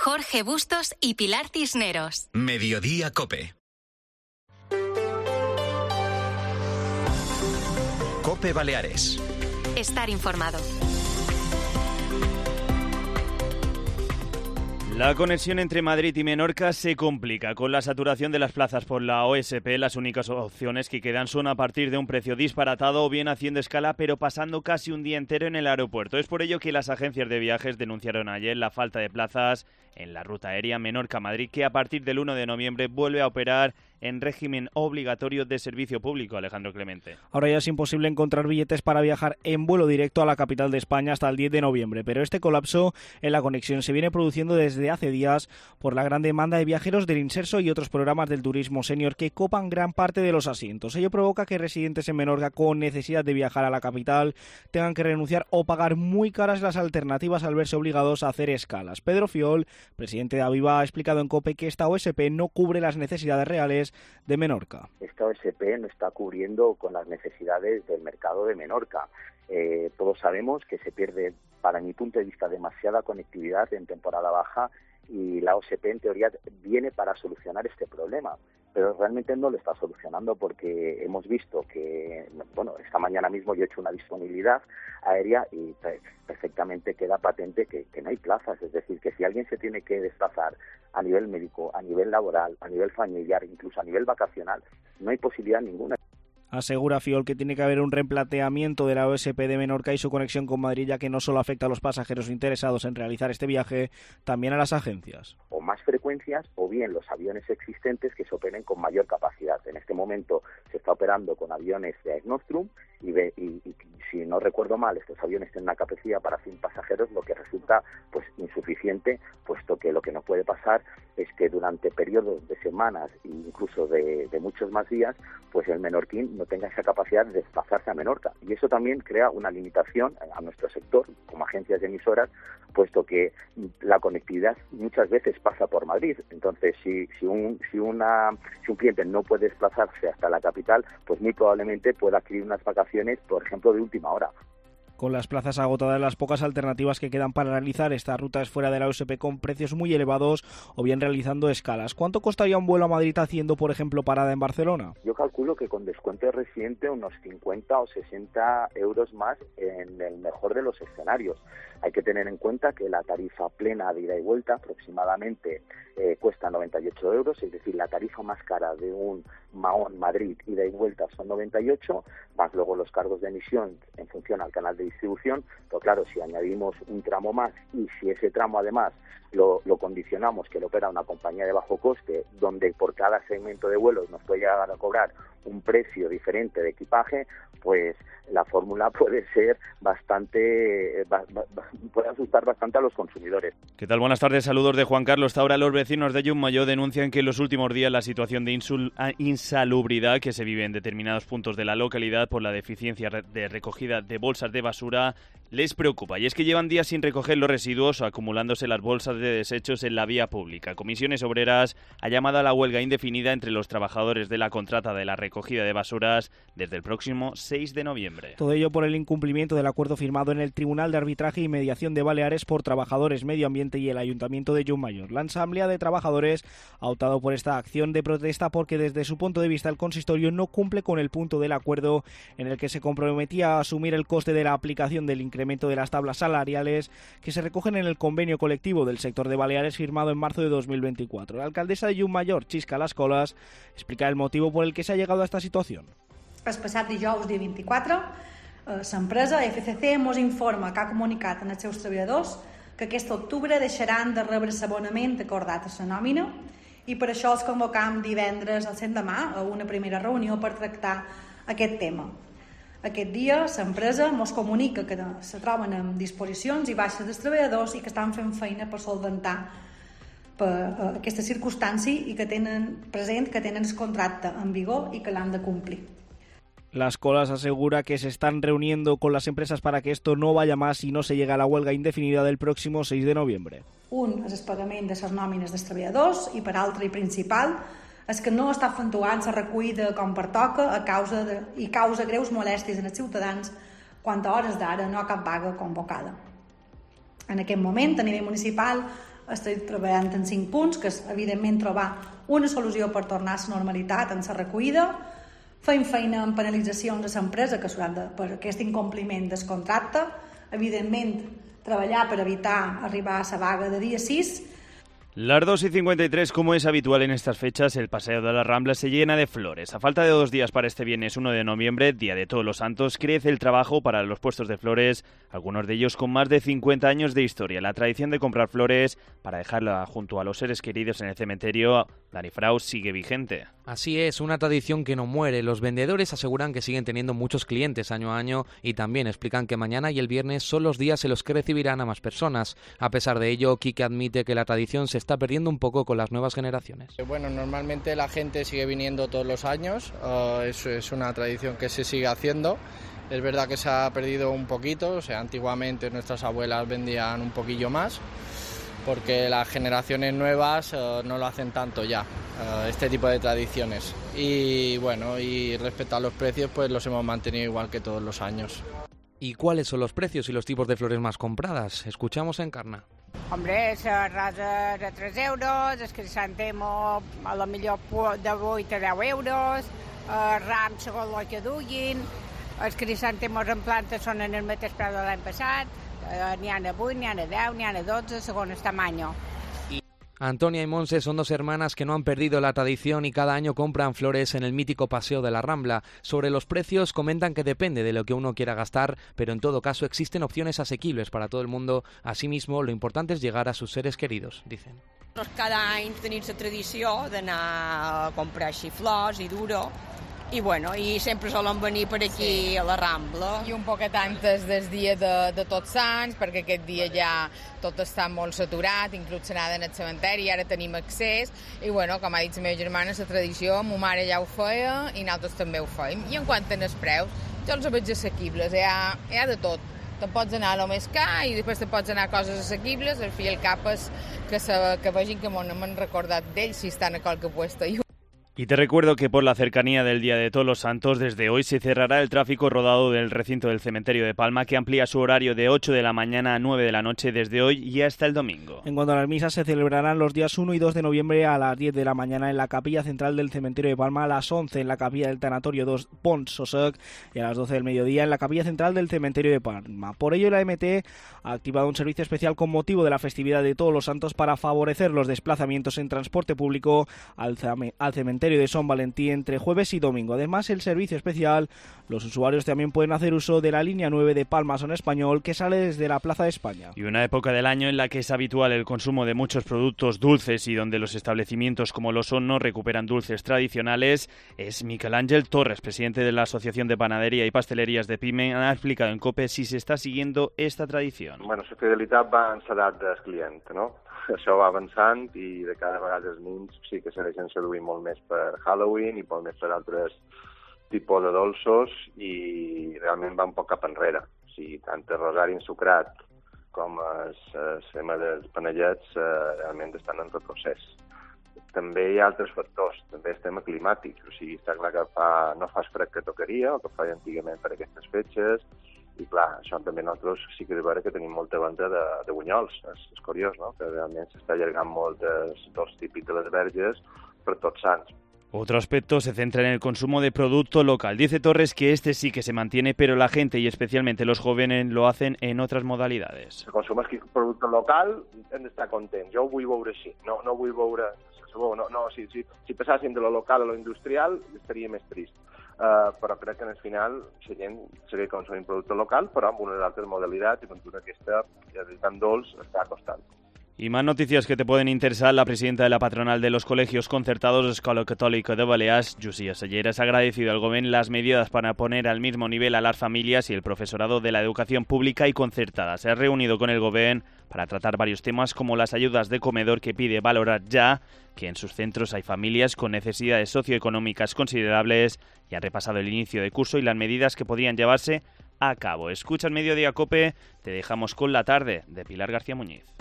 Jorge Bustos y Pilar Cisneros. Mediodía COPE. COPE Baleares. Estar informado. La conexión entre Madrid y Menorca se complica. Con la saturación de las plazas por la OSP, las únicas opciones que quedan son a partir de un precio disparatado o bien haciendo escala, pero pasando casi un día entero en el aeropuerto. Es por ello que las agencias de viajes denunciaron ayer la falta de plazas en la ruta aérea Menorca-Madrid, que a partir del 1 de noviembre vuelve a operar en régimen obligatorio de servicio público. Alejandro Clemente. Ahora ya es imposible encontrar billetes para viajar en vuelo directo a la capital de España hasta el 10 de noviembre, pero este colapso en la conexión se viene produciendo desde hace días por la gran demanda de viajeros del Inserso y otros programas del turismo senior que copan gran parte de los asientos. Ello provoca que residentes en Menorca con necesidad de viajar a la capital tengan que renunciar o pagar muy caras las alternativas al verse obligados a hacer escalas. Pedro Fiol, presidente de Aviva, ha explicado en COPE que esta OSP no cubre las necesidades reales de Menorca. Esta OSP no está cubriendo con las necesidades del mercado de Menorca. Todos sabemos que se pierde, para mi punto de vista, demasiada conectividad en temporada baja y la OSP en teoría viene para solucionar este problema, pero realmente no lo está solucionando porque hemos visto que, bueno, esta mañana mismo yo he hecho una disponibilidad aérea y perfectamente queda patente que no hay plazas, es decir, que si alguien se tiene que desplazar a nivel médico, a nivel laboral, a nivel familiar, incluso a nivel vacacional, no hay posibilidad ninguna. Asegura Fiol que tiene que haber un replanteamiento de la OSP de Menorca y su conexión con Madrid, ya que no solo afecta a los pasajeros interesados en realizar este viaje, también a las agencias. O más frecuencias o bien los aviones existentes que se operen con mayor capacidad. En este momento se está operando con aviones de Air Nostrum y si no recuerdo mal, estos aviones tienen una capacidad para 100 pasajeros, lo que resulta pues insuficiente, puesto que lo que no puede pasar es que durante periodos de semanas e incluso de muchos más días, pues el menorquín no tenga esa capacidad de desplazarse a Menorca. Y eso también crea una limitación a nuestro sector, como agencias de emisoras, puesto que la conectividad muchas veces pasa por Madrid. Entonces, si un cliente no puede desplazarse hasta la capital, pues muy probablemente pueda adquirir unas vacaciones, por ejemplo, de última hora. Con las plazas agotadas, las pocas alternativas que quedan para realizar estas rutas fuera de la OSP con precios muy elevados o bien realizando escalas. ¿Cuánto costaría un vuelo a Madrid haciendo, por ejemplo, parada en Barcelona? Yo calculo que con descuento de residente unos 50 o 60 euros más en el mejor de los escenarios. Hay que tener en cuenta que la tarifa plena de ida y vuelta aproximadamente cuesta 98 euros, es decir, la tarifa más cara de un Mahón-Madrid ida y vuelta son 98, más luego los cargos de emisión en función al canal de distribución. Pero claro, si añadimos un tramo más y si ese tramo además lo condicionamos que lo opera una compañía de bajo coste, donde por cada segmento de vuelos nos puede llegar a cobrar un precio diferente de equipaje, pues la fórmula puede ser puede asustar bastante a los consumidores. ¿Qué tal? Buenas tardes, saludos de Juan Carlos. Hasta ahora los vecinos de Llucmajor denuncian que en los últimos días la situación de insalubridad que se vive en determinados puntos de la localidad por la deficiencia de recogida de bolsas de basura les preocupa. Y es que llevan días sin recoger los residuos, acumulándose las bolsas de desechos en la vía pública. Comisiones Obreras ha llamado a la huelga indefinida entre los trabajadores de la contrata de la recogida de basuras desde el próximo 6 de noviembre. Todo ello por el incumplimiento del acuerdo firmado en el Tribunal de Arbitraje y Mediación de Baleares por Trabajadores, Medio Ambiente y el Ayuntamiento de Llucmajor. La Asamblea de Trabajadores ha optado por esta acción de protesta porque desde su punto de vista el consistorio no cumple con el punto del acuerdo en el que se comprometía a asumir el coste de la aplicación del incremento de las tablas salariales que se recogen en el convenio colectivo del sector de Baleares firmado en marzo de 2024. La alcaldesa de Llucmajor, Xisca Las Colas, explica el motivo por el que se ha llegado a esta situación. El passat dijous, dia 24, l'empresa FCC ens informa que ha comunicat als seus treballadors que aquest octubre deixaran de rebre l'abonament acordat a la nòmina i per això els convocam divendres al l'endemà a una primera reunió per tractar aquest tema. Aquest dia l'empresa ens comunica que se troben en disposicions i baixes dels treballadors i que estan fent feina per solventar aquesta circumstància i que tenen present que tenen el contracte en vigor i que l'han de complir. Las Colas asegura que se están reuniendo con las empresas para que esto no vaya más y no se llegue a la huelga indefinida del próximo 6 de noviembre. Un és el pagament de les nòmines dels treballadors i per altre i principal és que no està efectuant la recollida com pertoca i causa greus molèsties als ciutadans quan a hores d'ara no hi ha cap vaga convocada. En aquest moment, a nivell municipal, estem treballant en 5 punts, que és, evidentment, trobar una solució per tornar a la normalitat en la recollida, fem feina en penalitzacions a l'empresa que per aquest incompliment del contracte, evidentment, treballar per evitar arribar a la vaga de dia 6. Las 2:53, como es habitual en estas fechas, el Paseo de la Rambla se llena de flores. A falta de 2 días para este viernes 1 de noviembre, Día de Todos los Santos, crece el trabajo para los puestos de flores, algunos de ellos con más de 50 años de historia. La tradición de comprar flores para dejarla junto a los seres queridos en el cementerio, Dani Frau, sigue vigente. Así es, una tradición que no muere. Los vendedores aseguran que siguen teniendo muchos clientes año a año y también explican que mañana y el viernes son los días en los que recibirán a más personas. A pesar de ello, Quique admite que la tradición se está perdiendo un poco con las nuevas generaciones. Bueno, normalmente la gente sigue viniendo todos los años, es una tradición que se sigue haciendo. Es verdad que se ha perdido un poquito, o sea, antiguamente nuestras abuelas vendían un poquillo más, porque las generaciones nuevas no lo hacen tanto ya, este tipo de tradiciones. Y bueno, y respecto a los precios, pues los hemos mantenido igual que todos los años. ¿Y cuáles son los precios y los tipos de flores más compradas? Escuchamos a Encarna. Hombre, la rosa de 3 euros, el crisantemo a lo millor de 8 a 10 euros, el ram segons el que duguin, els crisantemos en planta són en el mateix preu de l'any passat, n'hi ha a 8, n'hi ha a 10, n'hi ha a 12, segons el tamaño. Antonia y Monse son 2 hermanas que no han perdido la tradición y cada año compran flores en el mítico Paseo de la Rambla. Sobre los precios comentan que depende de lo que uno quiera gastar, pero en todo caso existen opciones asequibles para todo el mundo. Asimismo, lo importante es llegar a sus seres queridos, dicen. Cada any tenim la tradició d'anar a comprar així flors i duro, i bueno, i sempre solen venir per aquí a la Rambla. I un poquet antes del dia de Tots Sants, perquè aquest dia ja tot està molt saturat, inclús l'anada en el cementeri, ara tenim accés, i bueno, com ha dit la meva germana, la tradició, ma mare ja ho feia i nosaltres també ho fèiem. I en quant als preus, jo els veig assequibles, hi ha de tot. Te pots anar a lo més car i després te pots anar a coses assequibles, al fi i al cap és que vegin que m'han recordat d'ells si estan a qualque puesto. Y te recuerdo que por la cercanía del Día de Todos los Santos, desde hoy se cerrará el tráfico rodado del recinto del cementerio de Palma, que amplía su horario de 8 de la mañana a 9 de la noche desde hoy y hasta el domingo. En cuanto a las misas, se celebrarán los días 1 y 2 de noviembre a las 10 de la mañana en la capilla central del cementerio de Palma, a las 11 en la capilla del tanatorio 2 Pons Sosec y a las 12 del mediodía en la capilla central del cementerio de Palma. Por ello, la MT ha activado un servicio especial con motivo de la festividad de Todos los Santos para favorecer los desplazamientos en transporte público al cementerio de San Valentín entre jueves y domingo. Además, el servicio especial, los usuarios también pueden hacer uso de la línea 9 de Palma Son Español, que sale desde la Plaza de España. Y una época del año en la que es habitual el consumo de muchos productos dulces y donde los establecimientos como los no recuperan dulces tradicionales, es Miquel Ángel Torres, presidente de la Asociación de Panadería y Pastelerías de PIME, ha explicado en COPE si se está siguiendo esta tradición. Bueno, la fidelitat va en l'edat del client, no? Això va avançant i de cada vegada els nens sí que se deixen seduir molt més per Halloween i molt més per altres tipus de dolços i realment va un poc cap enrere. O sigui, tant el rosari ensucrat com el tema dels panellets realment estan en retrocés. També hi ha altres factors, també el tema climàtic, o sigui, està clar que no fa el fred que tocaria o que fa antigament per aquestes fetges. I clar, això també nosaltres sí que és vera que tenim molta venda de bunyols. És curiós, no?, que realment s'està allargant molt dels típics de les verges per Tots Sants. Otro aspecto se centra en el consumo de producto local. Dice Torres que este sí que se mantiene, pero la gente y especialmente los jóvenes lo hacen en otras modalidades. Si consumeix producte local hem d'estar contents. Jo ho vull veure així. No vull veure... Si passéssim de lo local a lo industrial estaria més trist. Però crec que en el final la gent segueix consumint producte local, però amb unes altres modalitats i amb aquesta de tan dolç està costant. Y más noticias que te pueden interesar. La presidenta de la patronal de los colegios concertados, Escola Católica de Balears, Llucia Selleras, ha agradecido al Gobierno las medidas para poner al mismo nivel a las familias y el profesorado de la educación pública y concertada. Se ha reunido con el Gobierno para tratar varios temas como las ayudas de comedor, que pide valorar ya que en sus centros hay familias con necesidades socioeconómicas considerables, y ha repasado el inicio de curso y las medidas que podrían llevarse a cabo. Escucha el Mediodía COPE, te dejamos con la tarde de Pilar García Muñiz.